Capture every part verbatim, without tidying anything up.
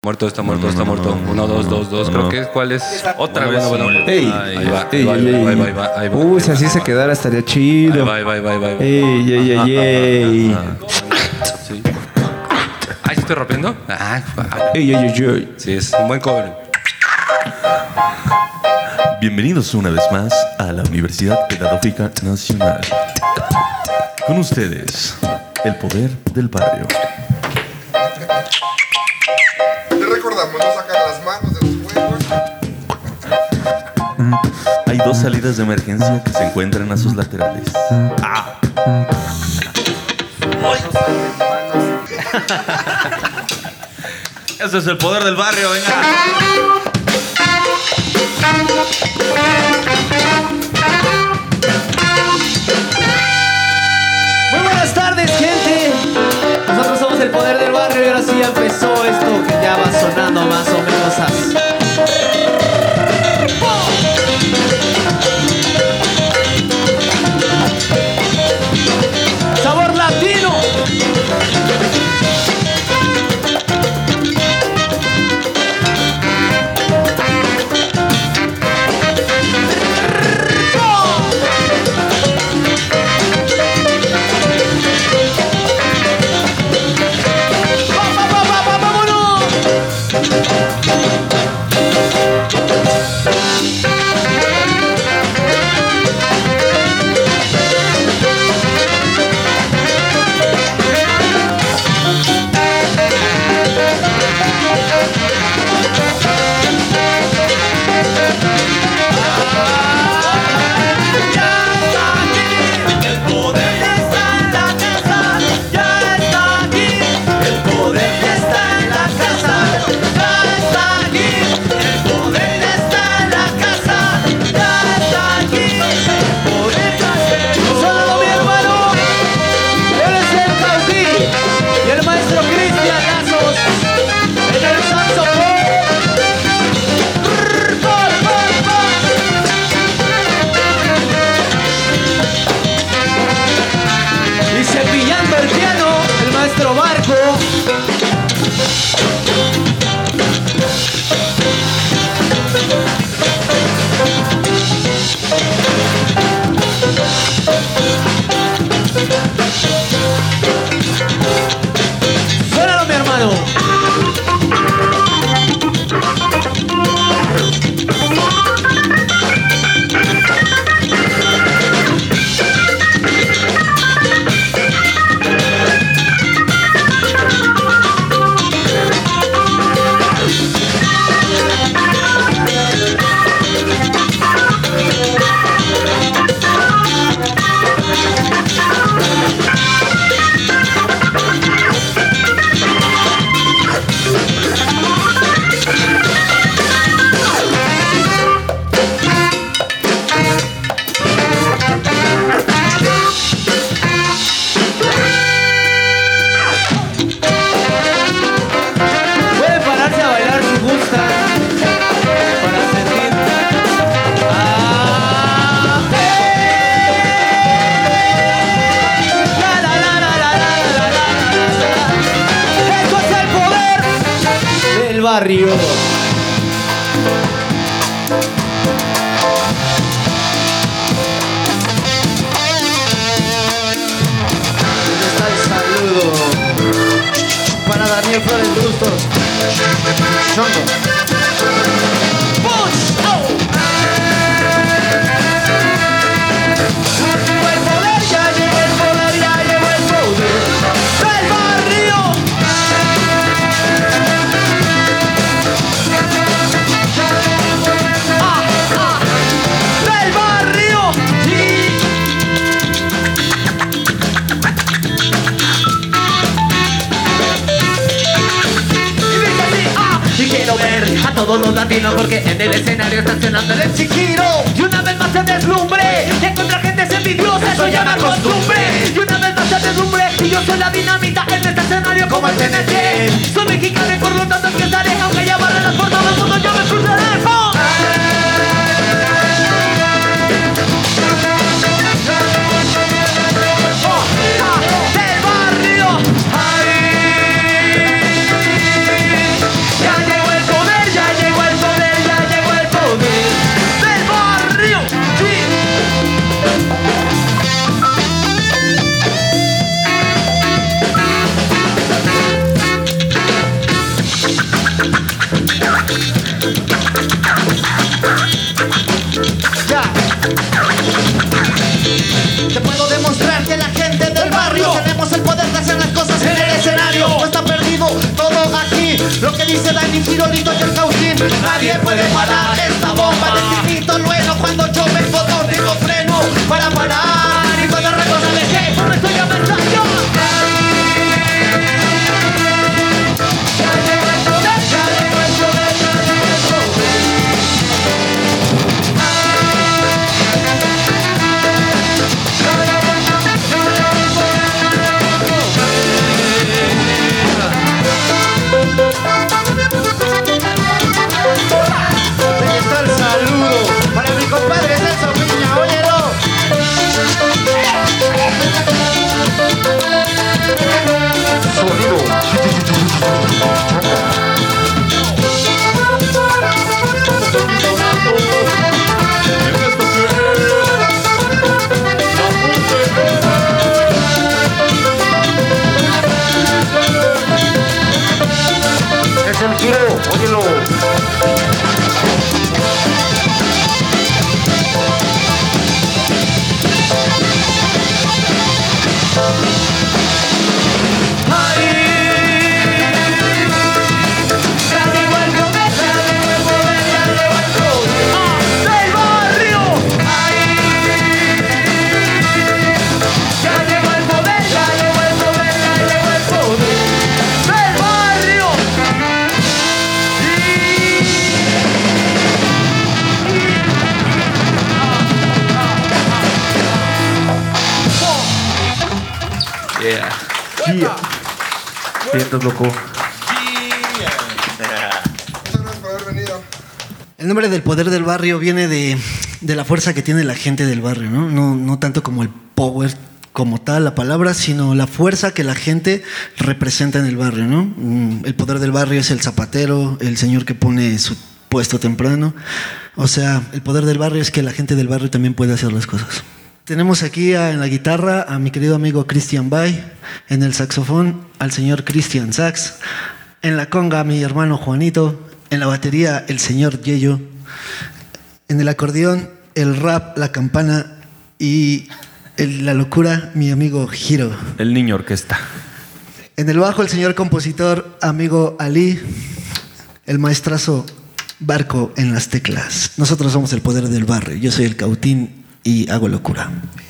Muerto, está muerto, está muerto. Uno, dos, dos, dos. Creo que ¿cuál es? Otra Bueno, vez. bueno, bueno. Ey, Ahí va, ey, ahí va, ey, ahí va, ey. ahí va, ahí va. Uy, si así se quedara estaría Ahí chido. va, ahí va, ahí va, ahí va. Ey, ey, ey, ey. Sí. Ay, ¿sí estoy rompiendo? Ah, Ey, ey, ey, ey. sí, es un buen cover. Bienvenidos una vez más a la Universidad Pedagógica Nacional. Con ustedes, el poder del barrio. Te recordamos no sacar las manos de los juegos. Hay dos salidas de emergencia que se encuentran a sus laterales. ¡Ah! Ese es el poder del barrio, venga. Muy buenas tardes, gente. Nosotros somos el poder del barrio y ahora sí ya empezó esto que ya va sonando más o menos así. Sabor latino. Barrio. ¿Dónde está el saludo? Para Daniel Flores Bustos. Chongo. ¡Push! ¡Oh! El poder ya llegó, el poder ya llegó, el poder del barrio. Quiero ver a todos los latinos porque en el escenario está sonando el Chiquiro. Y una vez más se deslumbre, encuentra gente envidiosa, eso ya me acostumbre. Y una vez más se deslumbre, y yo soy la dinamita en este escenario como el T N T. Soy mexicano y por lo tanto empezaré, aunque ya barren las puertas del mundo, yo me cruzaré. ¡Oh! Del barrio, ay, ya aquí se dan Isidorito y el Cautín. Nadie puede parar esta bomba de infinito lueno. Cuando yo me botón tengo freno para parar. Y cuando reconoce que por esto ya me estalló. Ya llegó el poder, ya llegó el poder, ya llegó el poder. Ahí está el saludo para mi compadre Celso Piña, óyelo. Sonido. Es el giro, óyelo. Yeah. Yeah. Vientos, loco. Muchas gracias por haber venido. El nombre del poder del barrio viene de, de la fuerza que tiene la gente del barrio, ¿no? No, no tanto como el power como tal, la palabra, sino la fuerza que la gente representa en el barrio, ¿no? El poder del barrio es el zapatero, el señor que pone su puesto temprano. O sea, el poder del barrio es que la gente del barrio también puede hacer las cosas. Tenemos aquí a, en la guitarra a mi querido amigo Christian Bay, en el saxofón al señor Christian Sax, en la conga mi hermano Juanito, en la batería el señor Yeyo, en el acordeón el rap, la campana y el, la locura mi amigo Hiro. El niño orquesta. En el bajo el señor compositor amigo Ali, el maestrazo Barco en las teclas. Nosotros somos el poder del barrio, yo soy el Cautín y hago locura.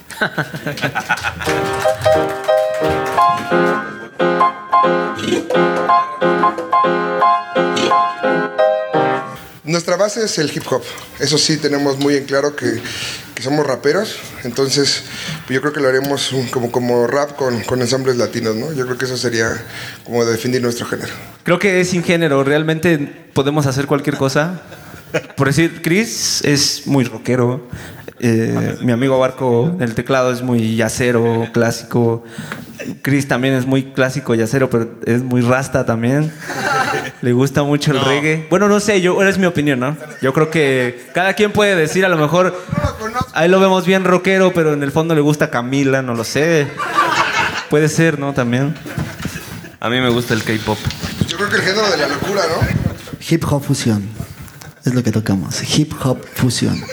Nuestra base es el hip hop. Eso sí tenemos muy en claro que, que somos raperos. Entonces yo creo que lo haremos un- como, como rap con, con ensambles latinos, ¿no? Yo creo que eso sería como definir nuestro género. Creo que es sin género. Realmente podemos hacer cualquier cosa. Por decir, Chris es muy rockero. Eh, mi amigo Barco en el teclado es muy yacero, clásico. Chris también es muy clásico, yacero, pero es muy rasta también. Le gusta mucho el No. reggae. Bueno, no sé, yo, es mi opinión, ¿no? Yo creo que cada quien puede decir, a lo mejor, No lo conozco. ahí lo vemos bien rockero, pero en el fondo le gusta Camila, no lo sé. Puede ser, ¿no? También. A mí me gusta el K-pop. Yo creo que el género de la locura, ¿no? Hip hop fusión es lo que tocamos. Hip hop fusión.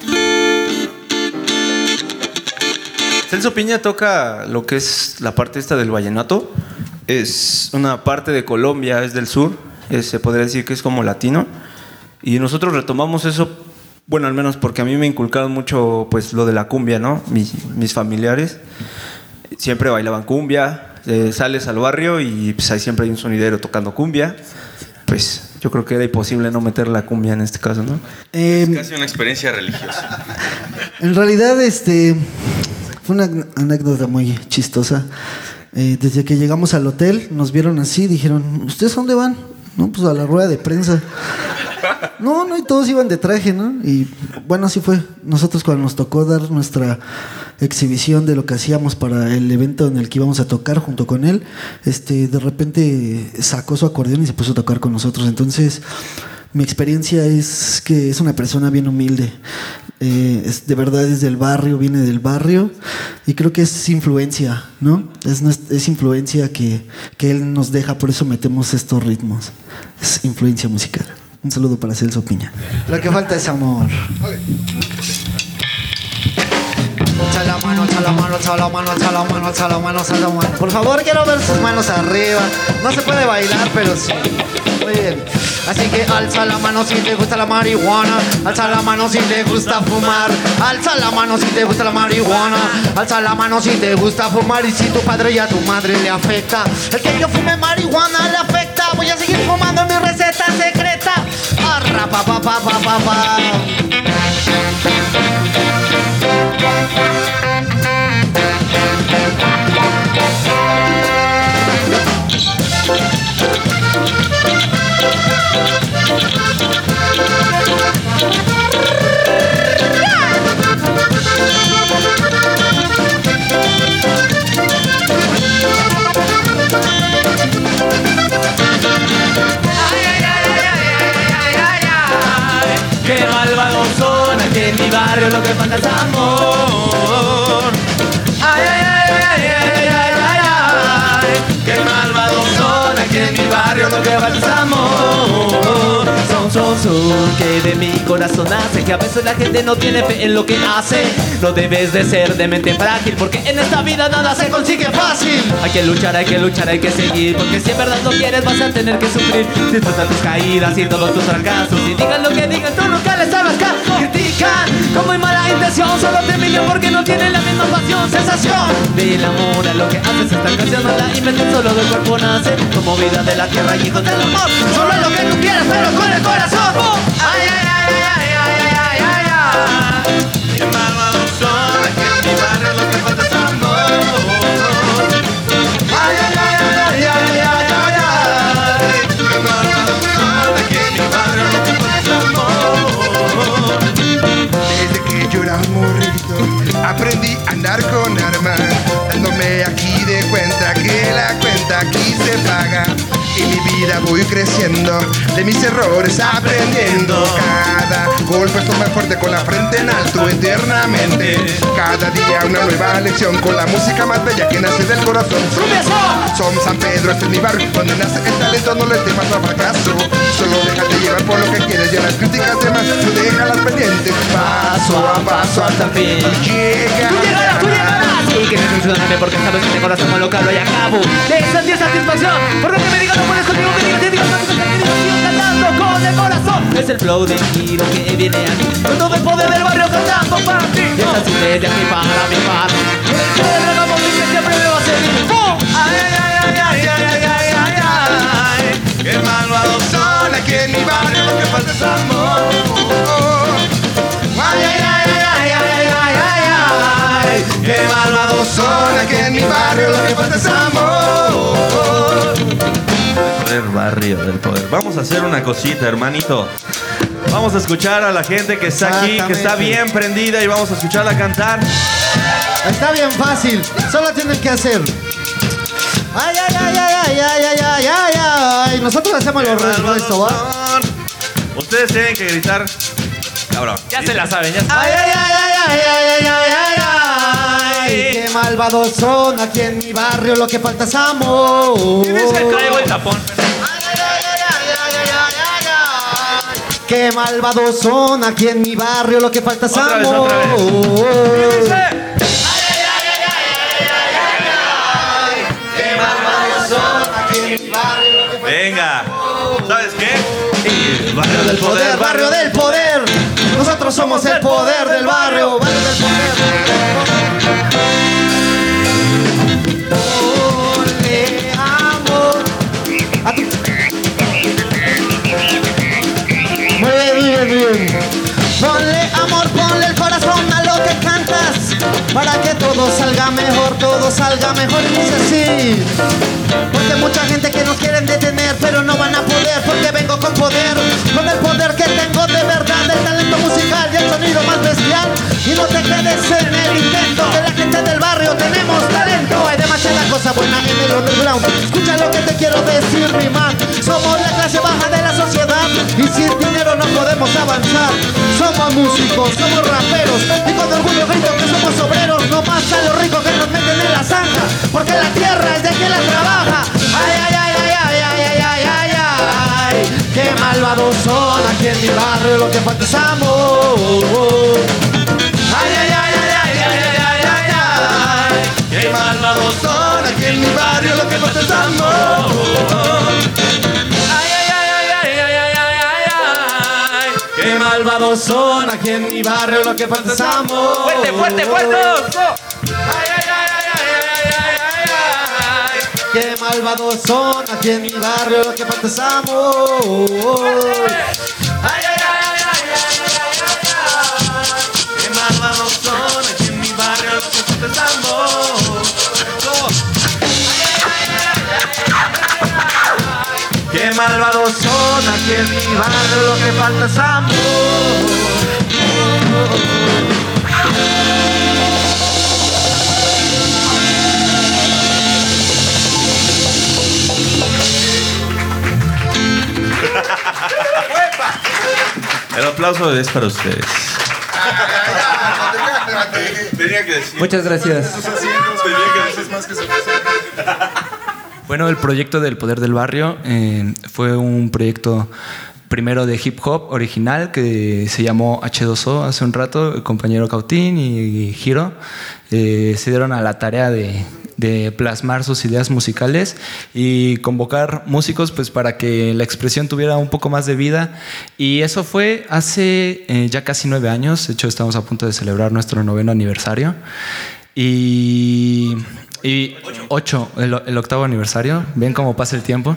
Celso Piña toca lo que es la parte esta del vallenato. Es una parte de Colombia, es del sur. Es- se podría decir que es como latino. Y nosotros retomamos eso, bueno, al menos porque a mí me inculcaron mucho pues lo de la cumbia, ¿no? Mis, mis familiares siempre bailaban cumbia. Eh, sales al barrio y pues ahí siempre hay un sonidero tocando cumbia. Pues yo creo que era imposible no meter la cumbia en este caso, ¿no? Eh, Casi una experiencia religiosa. En realidad, este fue una anécdota muy chistosa. Eh, desde que llegamos al hotel, nos vieron así, dijeron, ¿ustedes a dónde van? No, pues a la rueda de prensa. No, no, y todos iban de traje, ¿no? Y bueno, así fue. Nosotros cuando nos tocó dar nuestra exhibición de lo que hacíamos para el evento en el que íbamos a tocar junto con él, este, de repente sacó su acordeón y se puso a tocar con nosotros. Entonces, mi experiencia es que es una persona bien humilde. Eh, es, de verdad es del barrio, viene del barrio y creo que es influencia, ¿no? Es, nues- es influencia que, que él nos deja, por eso metemos estos ritmos. Es influencia musical. Un saludo para Celso Piña. Lo que falta es amor. Echa la mano, echa la mano, echa la mano, echa la mano, echa la mano, echa la mano. Por favor, quiero ver sus manos arriba. No se puede bailar, pero sí. Muy bien. Así que alza la mano si te gusta la marihuana. Alza la mano si te gusta fumar. Alza la mano si te gusta la marihuana. Alza la mano si te gusta fumar. Y si tu padre y a tu madre le afecta el que yo fume marihuana le afecta. Voy a seguir fumando mi receta secreta. Arra pa pa pa pa pa pa. Qué malvados son aquí en mi barrio, lo que falta es amor. Ay, ay, ay, ay, ay, ay, ay, ay. Qué malvados son aquí en mi barrio, lo que falta es amor. Son, son, son, que de mi corazón hace que a veces la gente no tiene fe en lo que hace. No debes de ser de mente frágil, porque en esta vida nada se consigue fácil. Hay que luchar, hay que luchar, hay que seguir, porque si en verdad no quieres vas a tener que sufrir. Disfruta tus caídas y todos tus fracasos, y digan lo que digan, tú nunca les hagas caso. Critican con muy mala intención, solo te envidian porque no tienen la misma pasión. Sensación del amor a lo que haces, esta canción no la inventé, solo del cuerpo nace, como vida de la tierra y con el amor. Solo lo que tú quieras, pero con el corazón. Ay, ay, ay, ay, ay, ay, ay, ay, ay. Qué malvados son aquí en mi barrio, lo que falta es amor. Ay, ay, ay, ay, ay, ay, ay, ay. Qué malvados son aquí en mi barrio, lo que falta es amor. Desde que yo era un morrito aprendí a andar con armas, dándome aquí de cuenta que la cuenta aquí se paga. Y mi vida voy creciendo, de mis errores aprendiendo. Cada golpe es más fuerte con la frente en alto eternamente. Cada día una nueva lección con la música más bella que nace del corazón. Son San Pedro, este es mi barrio, donde nace el talento, no le temas al fracaso. Solo déjate llevar por lo que quieres, ya las críticas demás, tú déjalas pendientes. Paso a paso hasta el fin. Llega. Tú llegarás, tú llegarás. Y que no funcioname porque sabes que mi corazón no lo calo y acabo de sentir satisfacción. Por lo que me digas no puedes conmigo, me digas, te digas, no me digas, sigo cantando con el corazón. Es el flow del giro que viene aquí, con todo el poder del barrio cantando para ti. Es así desde aquí para mi par. El poder de la música siempre me va a servir. ¡Pum! Ay, ay, ay, ay, ay, ay, ay, ay, ay. Qué malvados son aquí en mi barrio, lo que falta es amor. Ay, ay, ay, ay, ay, ay, ay, ay, ay. Qué malvados son aquí en mi barrio, lo que falta es amor. Poder, barrio del poder. Vamos a hacer una cosita, hermanito. Vamos a escuchar a la gente que está aquí, que está bien prendida, y vamos a escucharla cantar. Está bien fácil, solo tienen que hacer. Ay, ay, ay, ay, ay, ay, ay, ay, ay, ay. Nosotros hacemos los resto, ¿va? Ustedes tienen que gritar. Cabrón. Ya se la saben, ya se Ay, ay, ay, ay, ay, ay, ay, ay, ay. Qué malvados son aquí en mi barrio, lo que falta es amor. Tienes que traigo el tapón. Qué malvados son aquí en mi barrio, lo que falta es Otra vez, amor. otra vez. Dice. Venga. ¿Sabes qué? Barrio del poder, barrio del poder. Nosotros somos el poder del barrio, barrio del poder. Ponle amor a tu... Muy bien, muy bien, muy bien. Ponle amor, ponle el corazón a lo que cantas, para que todo salga mejor, todo salga mejor. Y dice así. Porque mucha gente que nos quieren detener, pero no van a poder, porque vengo con poder, con el poder que tengo de verdad, el talento musical y el sonido más bestial. Y no te quedes en el intento, que la gente del barrio tenemos talento. Hay demasiada cosa buena en el underground. Escucha lo que te quiero decir, mi man. Somos la clase baja de la sociedad, y sin dinero no podemos avanzar. Somos músicos, somos raperos, y con orgullo grito que somos obreros. No más a los ricos que nos meten en la zanja, porque la tierra es de quien la trabaja. Ay, ay, ay, ay, ay, ay, ay, ay, ay, ay. Qué malvados son aquí en mi barrio, lo que falta es amor. Ay, ay, ay, ay, ay, ay, ay, ay, ay, ay. Qué malvados son aquí en mi barrio, lo que falta es amor. Ay, ay, ay, ay, Qué malvados son aquí en mi barrio, lo que falta es amor. ¡Fuerte, fuerte, fuerte! Ay, ay, ay, ay, ay, ay, ay, ay. Qué malvados son aquí en mi barrio, lo que falta es amor. Ay, ay, ay, ay, ay, ay, ay, ay. Qué malvados son aquí en mi barrio, lo que falta es amor. Qué malvados son aquí en mi barrio, lo que falta es amor. El aplauso es para ustedes. Tenía que decir. Muchas gracias. Tenía que decir más que se Bueno, el proyecto del Poder del Barrio eh, fue un proyecto primero de hip hop original que se llamó hache dos o hace un rato. El compañero Cautín y Giro eh, se dieron a la tarea de, de plasmar sus ideas musicales y convocar músicos pues, para que la expresión tuviera un poco más de vida. Y eso fue hace eh, ya casi nueve años. De hecho, estamos a punto de celebrar nuestro noveno aniversario. Y... Y ocho, el, el octavo aniversario. Ven cómo pasa el tiempo.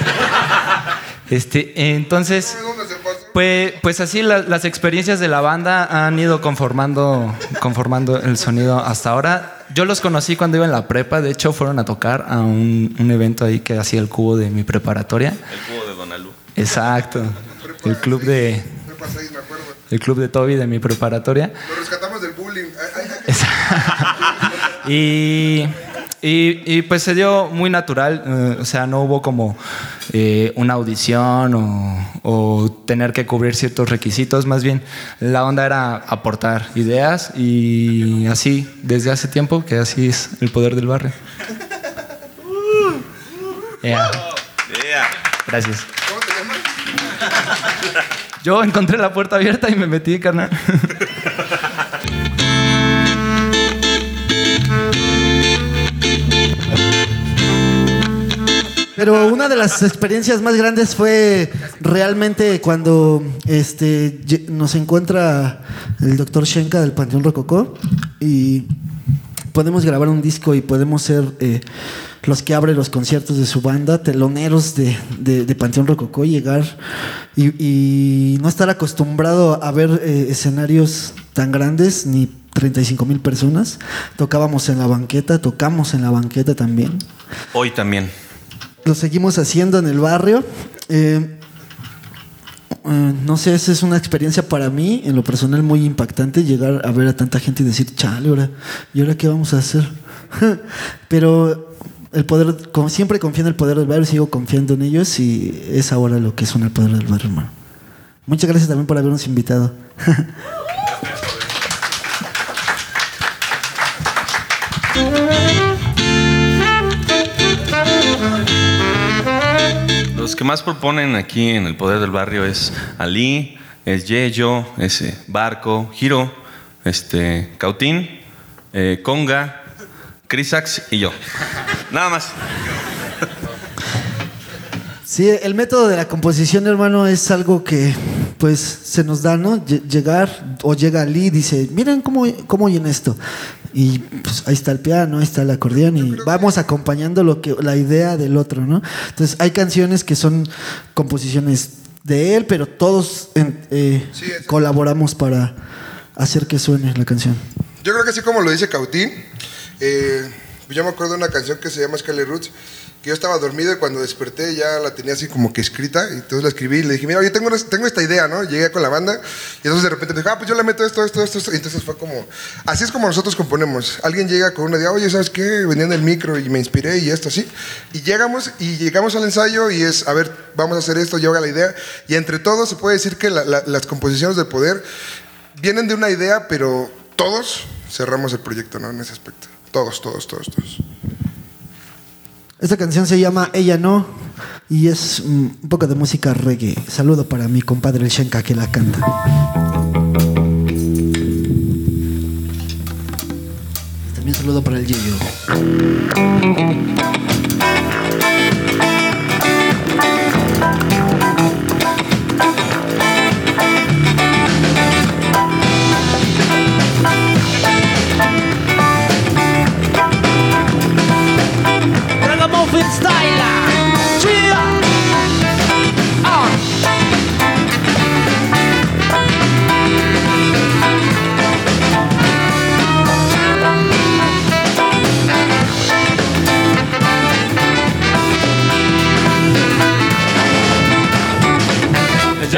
Este, entonces, pues, pues así la, las experiencias de la banda han ido conformando, conformando el sonido hasta ahora. Yo los conocí cuando iba en la prepa. De hecho, fueron a tocar a un, un evento ahí que hacía el cubo de mi preparatoria. El cubo de Donalú. Exacto. El club de... El club de Toby de mi preparatoria. Lo rescatamos del bullying. Ay, ay, ay. y... Y, y pues se dio muy natural, eh, o sea, no hubo como eh, una audición o, o tener que cubrir ciertos requisitos, más bien la onda era aportar ideas y así, desde hace tiempo, que así es el poder del barrio. Yeah. Yeah. Gracias. ¿Cómo te llamas? Yo encontré la puerta abierta y me metí, carnal. Pero una de las experiencias más grandes fue realmente cuando este, nos encuentra el doctor Shenka del Panteón Rococó y podemos grabar un disco y podemos ser eh, los que abren los conciertos de su banda, teloneros de, de, de Panteón Rococó, llegar y, y no estar acostumbrado a ver eh, escenarios tan grandes ni treinta y cinco mil personas. Tocábamos en la banqueta, tocamos en la banqueta también. Hoy también. Lo seguimos haciendo en el barrio. Eh, eh, no sé, esa es una experiencia para mí, en lo personal, muy impactante, llegar a ver a tanta gente y decir, chale, ahora, ¿y ahora qué vamos a hacer? Pero el poder, como siempre confío en el poder del barrio, sigo confiando en ellos y es ahora lo que son el poder del barrio, hermano. Muchas gracias también por habernos invitado. Los que más proponen aquí en el Poder del Barrio es Ali, es Yeyo, es eh, Barco, Giro, este, Cautín, eh, Conga, Crisax y yo. Nada más. Sí, el método de la composición, hermano, es algo que pues se nos da, ¿no? Ll- llegar, o llega Ali y dice, miren cómo, cómo oyen esto. Y pues ahí está el piano, ahí está el acordeón y vamos acompañando lo que, la idea del otro, ¿no? Entonces hay canciones que son composiciones de él, pero todos en, eh, Sí, es- colaboramos para hacer que suene la canción. Yo creo que así como lo dice Cautín, eh, yo me acuerdo de una canción que se llama Scarlet Roots, que yo estaba dormido y cuando desperté ya la tenía así como que escrita, y entonces la escribí y le dije, mira, oye, tengo, una- tengo esta idea, ¿no? Llegué con la banda y entonces de repente me dijo, ah, pues yo le meto esto, esto, esto, esto. Y entonces fue como, así es como nosotros componemos. Alguien llega con una idea, oye, ¿sabes qué? Venía en el micro y me inspiré y esto así. Y llegamos y llegamos al ensayo y es, a ver, vamos a hacer esto, yo haga la idea. Y entre todos se puede decir que la- la- las composiciones del poder vienen de una idea, pero todos cerramos el proyecto, ¿no? En ese aspecto. Todos, todos, todos, todos. Esta canción se llama Ella No y es mm, un poco de música reggae. Saludo para mi compadre el Shenka que la canta. También saludo para el Yeyo.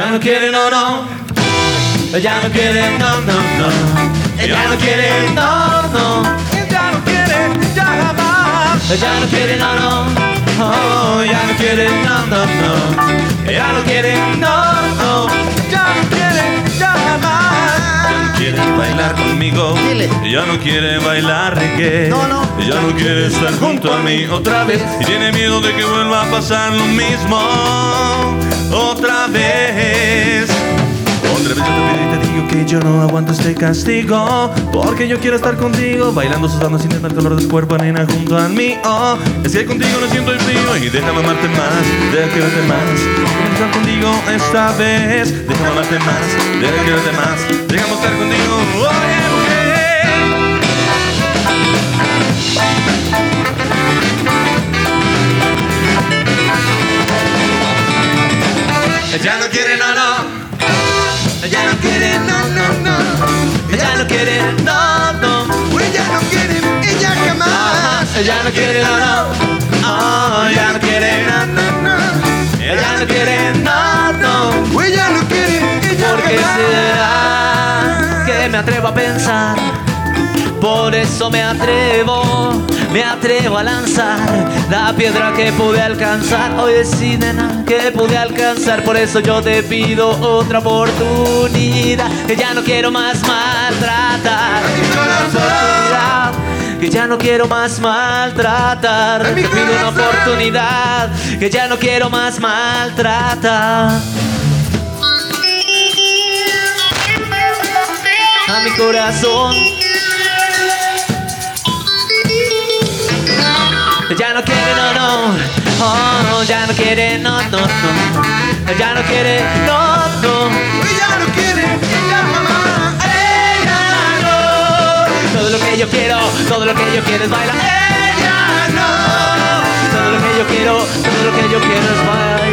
ella no quiere, no, no. Ella no quiere, no, no, no. Ella no quiere, no, no. Ella no quiere, ya jamás. Ella no quiere, no, no. Oh, ella no quiere, no, no, no. Ella no quiere, no, no. Ella no quiere, ya jamás. Ella no quiere bailar conmigo. Dile. Ella no quiere bailar reggae. No, no. Ella no quiere estar junto a mí otra vez. Y tiene miedo de que vuelva a pasar lo mismo otra vez. Otra vez yo te pido y te digo que yo no aguanto este castigo, porque yo quiero estar contigo, bailando, sudando, sintiendo el calor del cuerpo, nena, junto a mí. Oh, es que contigo no siento el frío y déjame amarte más, deja que verte más. Quiero estar contigo esta vez, déjame amarte más, deja que verte más. Déjame estar contigo, oye, mujer. Ella no quiere, no, no. Ella no quiere, no, no, no. Ella no quiere, no, no. Ella no quiere, ella jamás. Ella no quiere, no, no. Oh, ella no quiere, no, no, no. Ella no quiere, no, no. Ella no quiere, ella ¿Por qué jamás. será que me atrevo a pensar? Por eso me atrevo, me atrevo a lanzar la piedra que pude alcanzar. Oye, sí, nena, que pude alcanzar. Por eso yo te pido otra oportunidad. Que ya no quiero más maltratar. Una oportunidad. Que ya no quiero más maltratar. Te pido una oportunidad. Que ya no quiero más maltratar. A mi corazón. Ya no quiere, no, no. Oh, ya no quiere, no, no, no. Ya no quiere, no, no. Ella no quiere, ella jamás. Ella no. Todo lo que yo quiero, todo lo que yo quiero es bailar. Ella no. Todo lo que yo quiero, todo lo que yo quiero es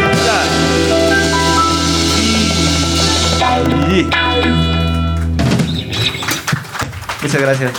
bailar. Muchas gracias.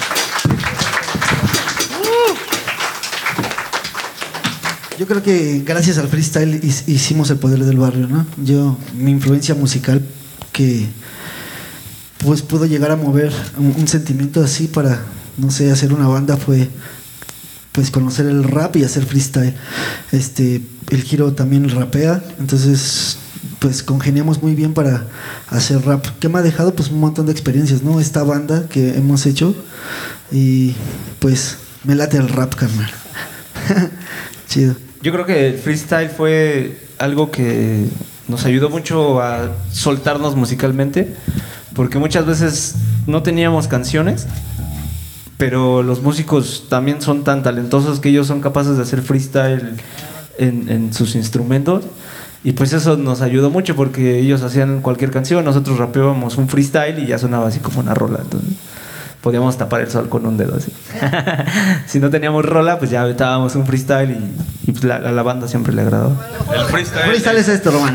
Yo creo que gracias al freestyle hicimos el poder del barrio, ¿no? Yo, mi influencia musical que pues pudo llegar a mover un, un sentimiento así para, no sé, hacer una banda fue pues conocer el rap y hacer freestyle. Este, el Giro también rapea, entonces pues congeniamos muy bien para hacer rap. ¿Qué me ha dejado? Pues un montón de experiencias, ¿no? Esta banda que hemos hecho y pues me late el rap, carnal. Chido. Yo creo que el freestyle fue algo que nos ayudó mucho a soltarnos musicalmente, porque muchas veces no teníamos canciones, pero los músicos también son tan talentosos que ellos son capaces de hacer freestyle en, en sus instrumentos, y pues eso nos ayudó mucho porque ellos hacían cualquier canción, nosotros rapeábamos un freestyle y ya sonaba así como una rola, entonces podíamos tapar el sol con un dedo así. Si no teníamos rola, pues ya estábamos un freestyle y, y pues la, a la banda siempre le agradó. El freestyle. Freestyle es esto, Román.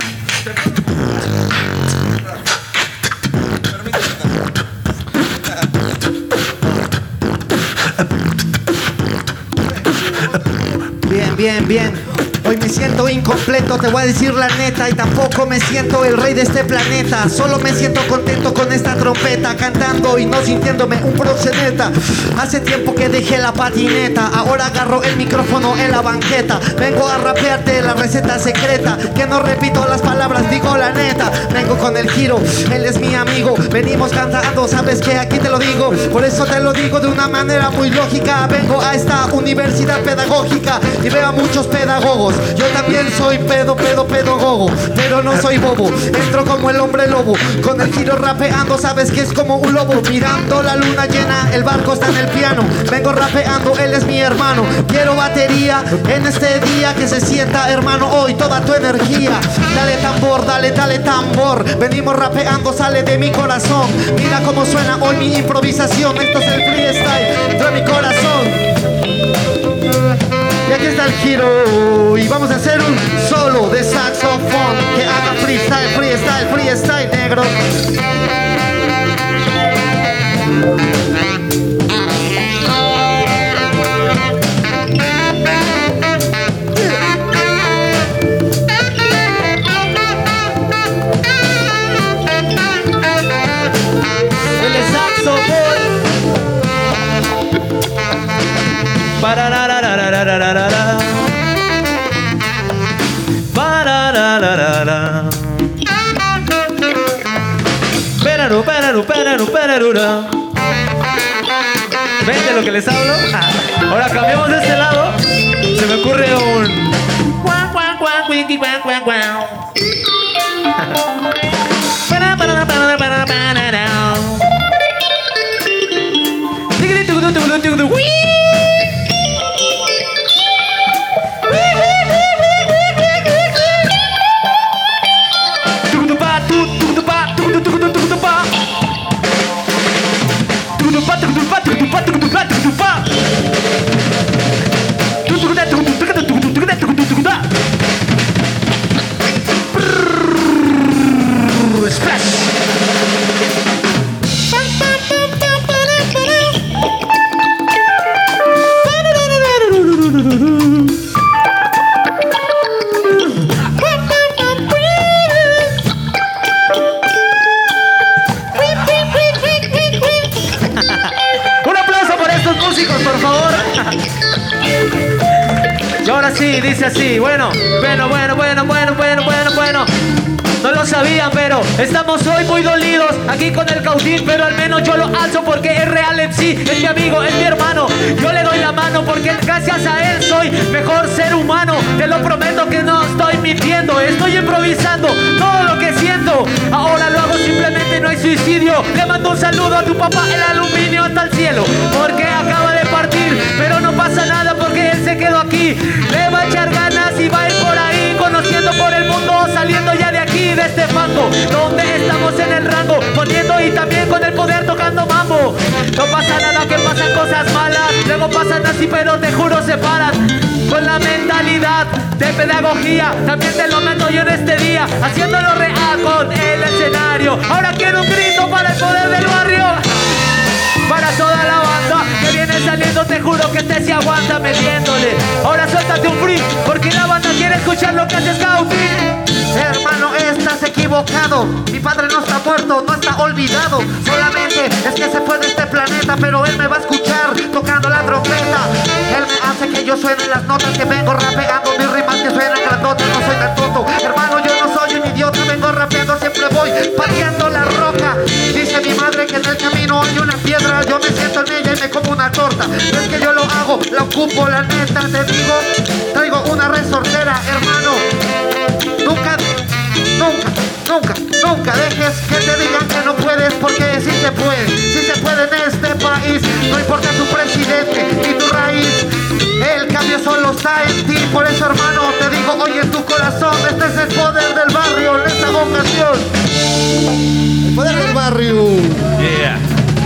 Bien, bien, bien. Hoy me siento incompleto, te voy a decir la neta. Y tampoco me siento el rey de este planeta. Solo me siento contento con esta trompeta, cantando y no sintiéndome un proxeneta. Hace tiempo que dejé la patineta, ahora agarro el micrófono en la banqueta. Vengo a rapearte la receta secreta, que no repito las palabras, digo la neta. Vengo con el Giro, él es mi amigo. Venimos cantando, sabes que aquí te lo digo. Por eso te lo digo de una manera muy lógica. Vengo a esta universidad pedagógica y veo a muchos pedagogos. Yo también soy pedo, pedo, pedagogo, pero no soy bobo. Entro como el hombre lobo, con el Giro rapeando, sabes que es como un lobo. Mirando la luna llena, el barco está en el piano. Vengo rapeando, él es mi hermano. Quiero batería en este día, que se sienta, hermano, hoy toda tu energía. Dale tambor, dale, dale tambor. Venimos rapeando, sale de mi corazón. Mira cómo suena hoy mi improvisación. Esto es el freestyle de mi corazón. Y aquí está el Giro y vamos a hacer un solo de saxofón. Que haga freestyle, freestyle, freestyle, negro. Parararararararara. Parararararara. Peraru, peraru, peraru, perarura. ¿Ven de lo que les hablo? Ah, ahora cambiamos de este lado. Se me ocurre un... Guau, guau, guau, wiki, guau, guau, guau. Para, para, para, para, para. Tigri, tugudu, tugudu, tugudu, wii. Tugudu pa, tu, tugudu pa, tugudu, tugudu, tugudu pa. Tugudu pa, tugudu pa, tugudu pa, tugudu pa, tugudu pa. Tugudu, tugudu, tugudu, tugudu, tugudu, tugudu, tugudu. Brrrr, splash. Un aplauso por estos músicos, por favor. Y ahora sí, dice así, bueno, bueno, bueno, bueno, bueno, bueno, bueno, bueno. No lo sabían, pero estamos hoy muy dolidos aquí con el Cautín, pero al menos yo lo alzo porque es real M C, es mi amigo, es mi hermano. Yo le doy la mano porque gracias a él soy mejor ser humano. Te lo prometo que no estoy mintiendo, estoy improvisando todo lo que siento. Ahora lo hago simplemente, no hay suicidio. Le mando un saludo a tu papá, el aluminio hasta el cielo, porque acaba de partir, pero no pasa nada porque él se quedó aquí. Le va a echar ganas y va a ir por ahí, conociendo por el mundo, saliendo ya de aquí, de este fango, donde estamos en el rango, poniendo y también con el poder tocando mambo. No pasa nada, que pasan cosas malas, luego pasan así, pero te juro se paran. Con la mentalidad de pedagogía, también te lo meto yo en este día, haciéndolo real con el escenario. Ahora quiero un grito para el poder del barrio, para toda la banda que viene saliendo, te juro que este se aguanta metiéndole. Ahora suéltate un free, porque la banda quiere escuchar lo que hace Scouting. Hermano, estás equivocado. Mi padre no está muerto, no está olvidado. Solamente es que se fue de este planeta, pero él me va a escuchar tocando la trompeta. Él me hace que yo suene las notas, que vengo rapeando mis rimas que suenan grandotas. No soy tan tonto, hermano, yo no soy un idiota. Vengo rapeando, siempre voy pateando la roca. Dice mi madre que en el camino hay una piedra, yo me siento en ella y me como una torta. No es que yo lo hago, la ocupo, la neta. Te digo, traigo una resortera, hermano. Nunca, nunca, nunca, nunca dejes que te digan que no puedes, porque sí se puede, sí se puede en este país. No importa tu presidente ni tu raíz, el cambio solo está en ti. Por eso, hermano, te digo, oye, en tu corazón, este es el poder del barrio en esta ocasión. El poder del barrio. Yeah.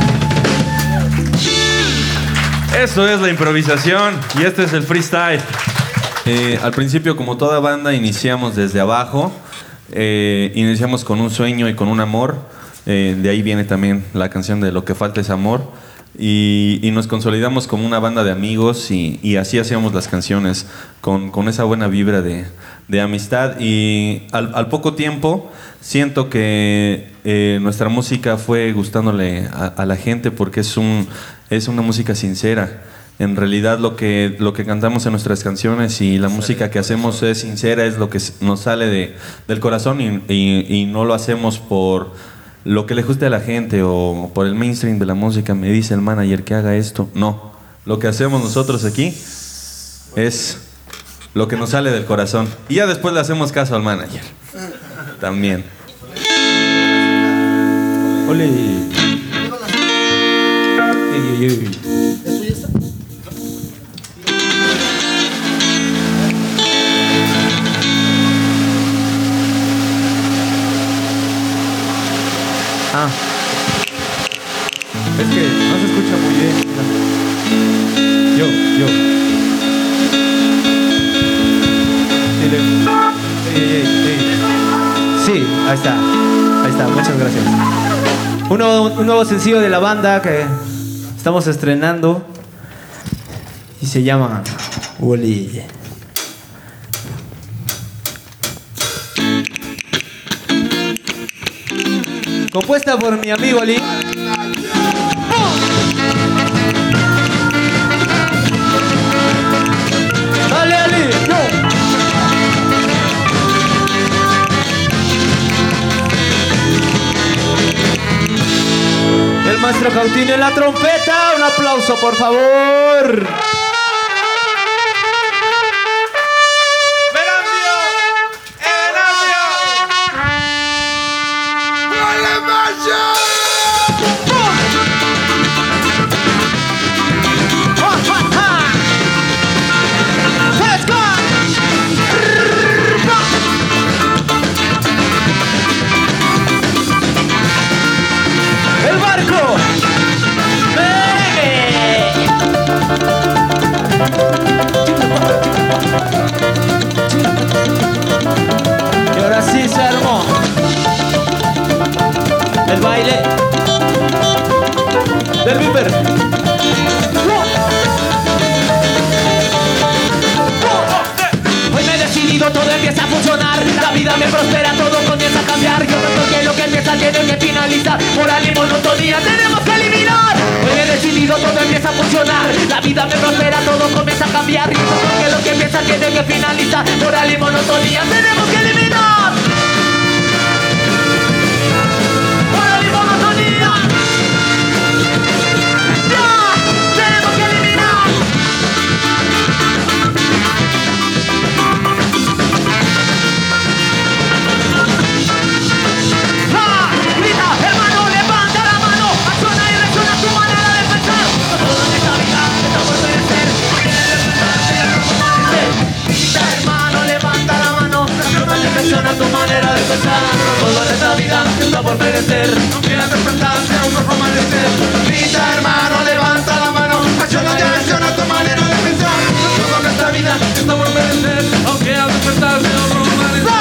Eso es la improvisación y este es el freestyle. Eh, al principio, como toda banda, iniciamos desde abajo. Eh, iniciamos con un sueño y con un amor. Eh, de ahí viene también la canción de Lo que falta es amor. Y, y nos consolidamos como una banda de amigos y, y así hacíamos las canciones, con, con esa buena vibra de, de amistad. Y al, al poco tiempo siento que eh, nuestra música fue gustándole a, a la gente, porque es, un, es una música sincera. En realidad lo que, lo que cantamos en nuestras canciones y la música que hacemos es sincera, es lo que nos sale de, del corazón, y, y, y no lo hacemos por lo que le guste a la gente o por el mainstream de la música. Me dice el manager que haga esto. No, lo que hacemos nosotros aquí es lo que nos sale del corazón. Y ya después le hacemos caso al manager también. Ole. Ey, ey, ey. ¿Eso ya está? Ah. Es que no se escucha muy bien. Yo, yo. Dile. Ey, ey, ey. Sí, ahí está. Ahí está, muchas gracias. Un nuevo, un nuevo sencillo de la banda que estamos estrenando y se llama Wally. Compuesta por mi amigo Lee. maestro Cautín en la trompeta. Un aplauso, por favor. Y ahora sí se armó el baile del Viper. Hoy me he decidido, todo empieza a funcionar. La vida me prospera, todo comienza a cambiar. Yo no que lo que empieza tiene que finalizar. Moral y monotonía tenemos que eliminar. Hoy he decidido, todo empieza a funcionar. La vida me prospera, todo comienza a cambiar. Yo no que lo que empieza tiene que finalizar. Moral y monotonía tenemos que eliminar. Moral y monotonía. Ya, tenemos que eliminar. ¡Ah! Grita, hermano, levanta la mano. Acciona y reacciona tu manera de pensar. Todo en esta vida está por perecer. Grita, hermano, levanta la mano. Acciona y reacciona tu manera de pensar. Todo en esta vida está por perecer. No quieras despertarse a un rojo amanecer. Grita, hermano, levanta la mano. Acciona y reacciona tu manera de pensar. Todo en esta vida está por perecer. Aunque al despertarse a un rojo amanecer.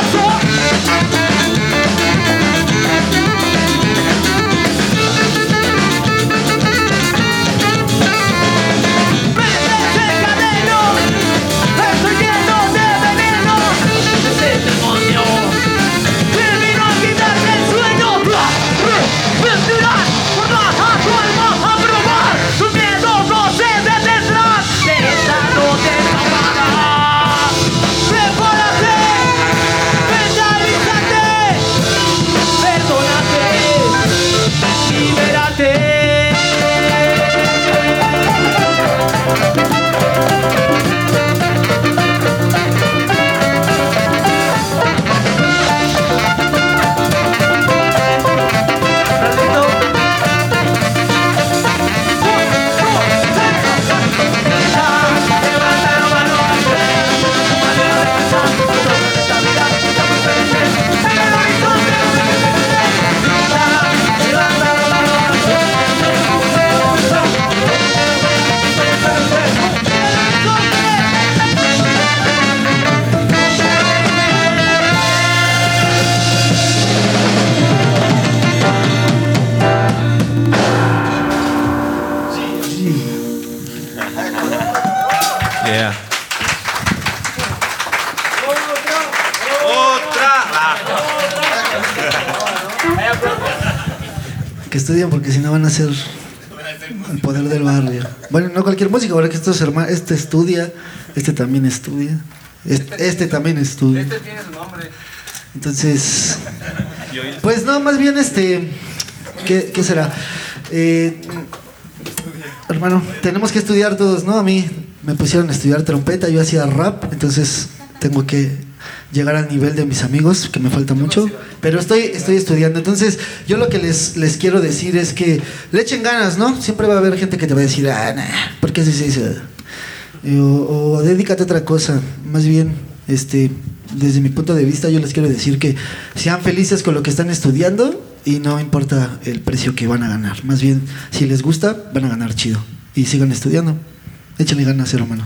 Yeah. Que estudien porque si no van a ser el poder del barrio. Bueno, no cualquier músico, ahora que estos hermanos, este estudia, este también estudia, este, este también estudia. Este tiene su nombre. Entonces, pues no, más bien este, ¿qué, qué será? Eh, hermano, tenemos que estudiar todos, ¿no? A mí me pusieron a estudiar trompeta, yo hacía rap, entonces tengo que llegar al nivel de mis amigos, que me falta mucho, pero estoy, estoy estudiando. Entonces, yo lo que les, les quiero decir es que le echen ganas, ¿no? Siempre va a haber gente que te va a decir, ah, nah, ¿por qué haces eso? O, o dedícate a otra cosa. Más bien, este, desde mi punto de vista, yo les quiero decir que sean felices con lo que están estudiando y no importa el precio que van a ganar. Más bien, si les gusta, van a ganar chido. Y sigan estudiando. Échenle ganas, hermanos.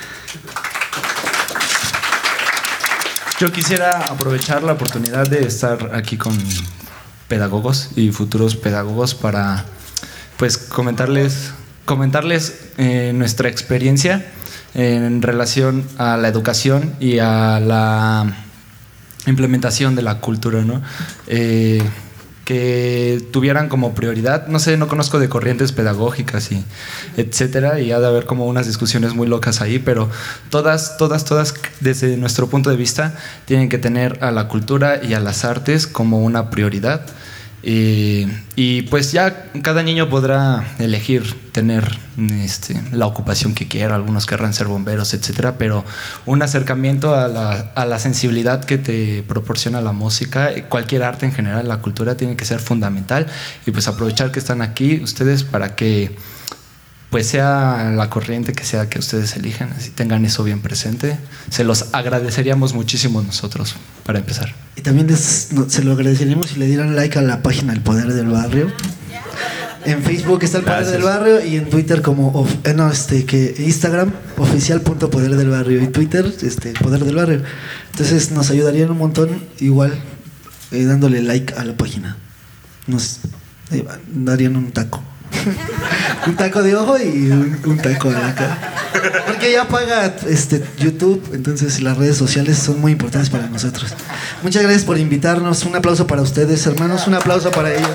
Yo quisiera aprovechar la oportunidad de estar aquí con pedagogos y futuros pedagogos para, pues, comentarles, comentarles eh, nuestra experiencia en relación a la educación y a la implementación de la cultura, ¿no? Eh, que tuvieran como prioridad, no sé, no conozco de corrientes pedagógicas y etcétera, y ha de haber como unas discusiones muy locas ahí, pero todas, todas, todas desde nuestro punto de vista tienen que tener a la cultura y a las artes como una prioridad Y, y pues ya cada niño podrá elegir tener este, la ocupación que quiera. Algunos querrán ser bomberos, etcétera. Pero un acercamiento a la, a la sensibilidad que te proporciona la música, cualquier arte en general, la cultura tiene que ser fundamental. Y pues aprovechar que están aquí ustedes para que pues sea la corriente que sea que ustedes elijan, así tengan eso bien presente. Se los agradeceríamos muchísimo nosotros, para empezar. Y también les, no, se lo agradeceríamos si le dieran like a la página El Poder del Barrio. En Facebook está El Poder Gracias. del Barrio y en Twitter como of, eh, no, este, que Instagram oficial.poder del barrio y Twitter este, Poder del Barrio. Entonces nos ayudarían un montón igual eh, dándole like a la página. Nos eh, darían un taco. Un taco de ojo y un, un taco de acá. Porque ya paga este, YouTube, entonces las redes sociales son muy importantes para nosotros. Muchas gracias por invitarnos. Un aplauso para ustedes, hermanos. Un aplauso para ellos.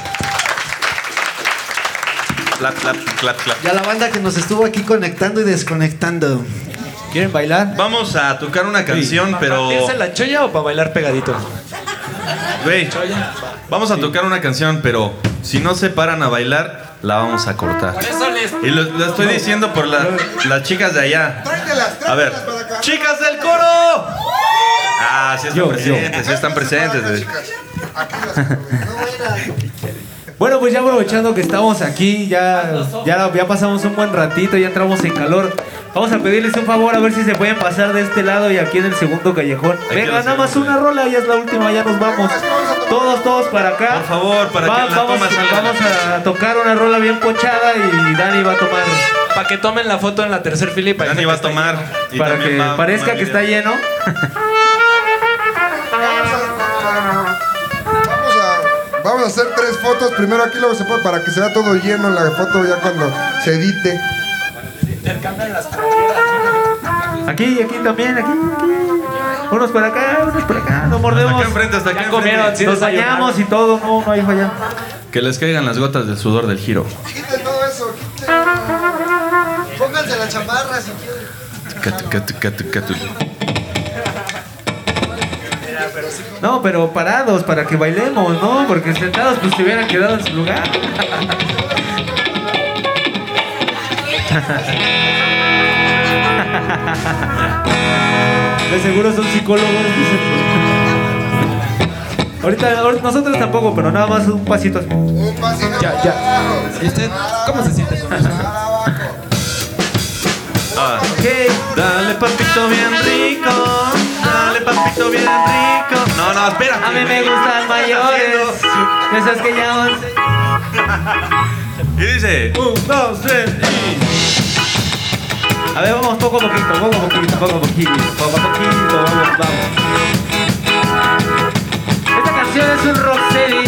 Clap, clap, clap, clap. Y a la banda que nos estuvo aquí conectando y desconectando. ¿Quieren bailar? Vamos a tocar una canción, pero... ¿Partirse la cholla o para bailar pegadito? Güey, vamos a tocar una canción, pero si no se paran a bailar, la vamos a cortar. Y lo, lo estoy diciendo por la- las chicas de allá. A ver, chicas del coro. Ah, sí están Yo, presentes, sí están presentes. güey. Bueno, pues ya aprovechando que estamos aquí, ya, ya, ya pasamos un buen ratito, ya entramos en calor. Vamos a pedirles un favor a ver si se pueden pasar de este lado y aquí en el segundo callejón. en Venga, el nada más segundo. una rola, ya es la última, ya nos vamos. Todos, todos para acá. Por favor, para Va- que en la vamos, toma salga. vamos a tocar una rola bien pochada y Dani va a tomar Para que tomen la foto en la tercer fila y para Dani que va a tomar. y para también que va a parezca tomar que está video. lleno. Vamos a, vamos a hacer tres fotos. Primero aquí, luego se puede, para que se vea todo lleno en la foto ya cuando se edite. Aquí, aquí también, aquí, aquí. Unos para acá, unos para acá. No Hasta mordemos. acá enfrente, hasta acá Ya comieron, enfrente. sí. Nos bañamos y todo, no, no hay falla. Que les caigan las gotas del sudor del giro. Quiten todo eso, quiten. Pónganse la chamarra si quieren. Catu, catu, catu, catu. No, pero parados para que bailemos, ¿no? Porque sentados pues se hubieran quedado en su lugar. De seguro son psicólogos. dicen. Ahorita, ahorita nosotros tampoco, pero nada más un pasito así. Un pasito Ya, para ya. abajo. ¿Y usted cómo se siente? Para abajo. Ah. Ok. Dale papito bien rico, dale papito bien rico. No, no, espera. A mí me gustan mayores. Esas que ya once. Y dice, un, dos, tres, y... A ver, vamos poco a poquito, poco a poquito, poco a poquito, poco a poquito, vamos, vamos. Esta canción es un rocksteady.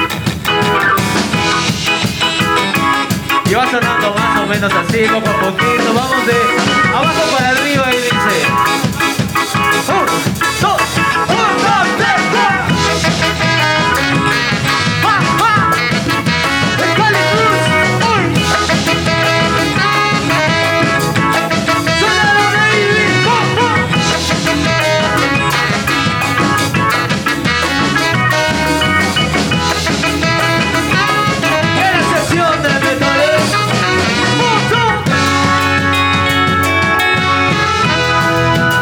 Y va sonando más o menos así, poco a poquito. Vamos de abajo para arriba y dice: uno, dos, uno, dos, tres, cuatro. ¡Va, va! ¡Escale cruz! ¡Uy! ¡Sonado, baby! ¡Va, va! En la sesión de metales. ¡Moto!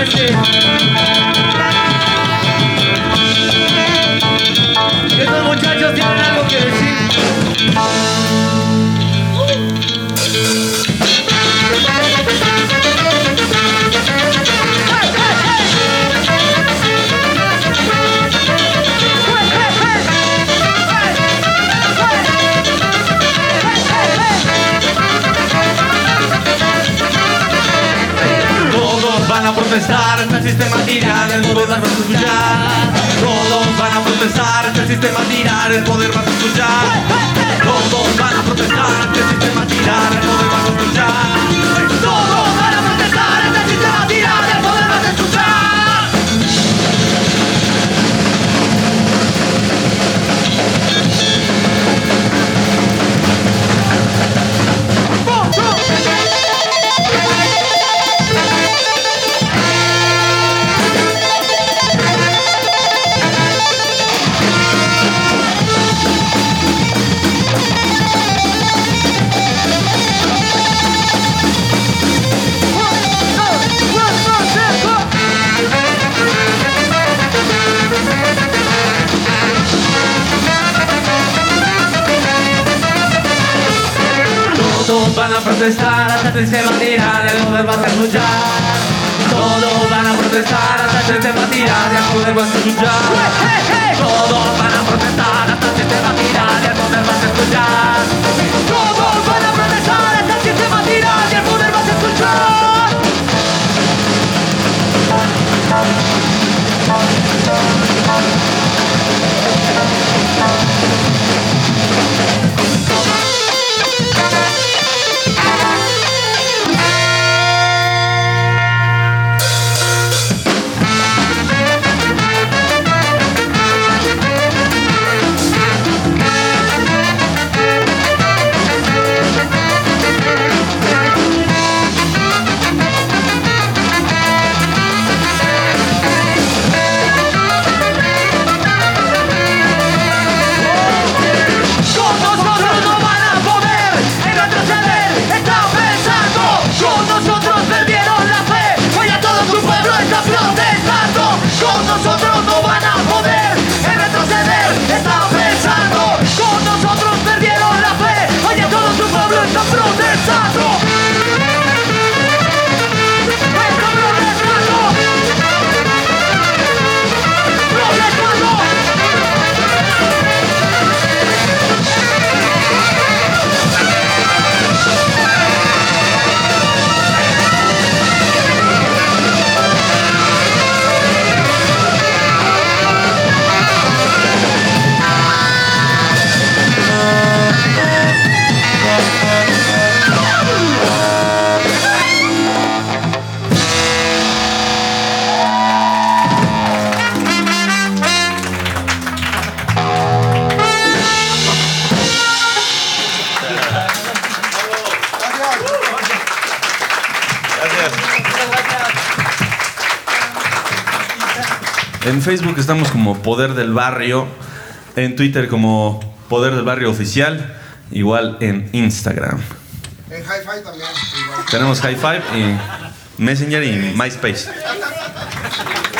decir. Estos muchachos tienen algo que decir. Van a protestar ante el sistema tirar, el poder vas a escuchar. Todos van a protestar ante el sistema tirar, el poder vas a escuchar. Todos van a protestar ante el sistema tirar, el poder vas a escuchar. Todos van a protestar ante el sistema tirar, el poder vas a escuchar. Todos van a protestar hasta que se va a tirar, el poder vas a escuchar. Todos van a protestar hasta que se va a tirar, el poder vas a escuchar. Todos van a protestar hasta que se va a tirar, el poder vas a escuchar. Todos van a protestar hasta que se va a tirar, el poder vas a escuchar. En Facebook estamos como Poder del Barrio, en Twitter como Poder del Barrio Oficial, igual en Instagram. En Hi-Fi también. Igual. Tenemos Hi-Fi y Messenger y MySpace.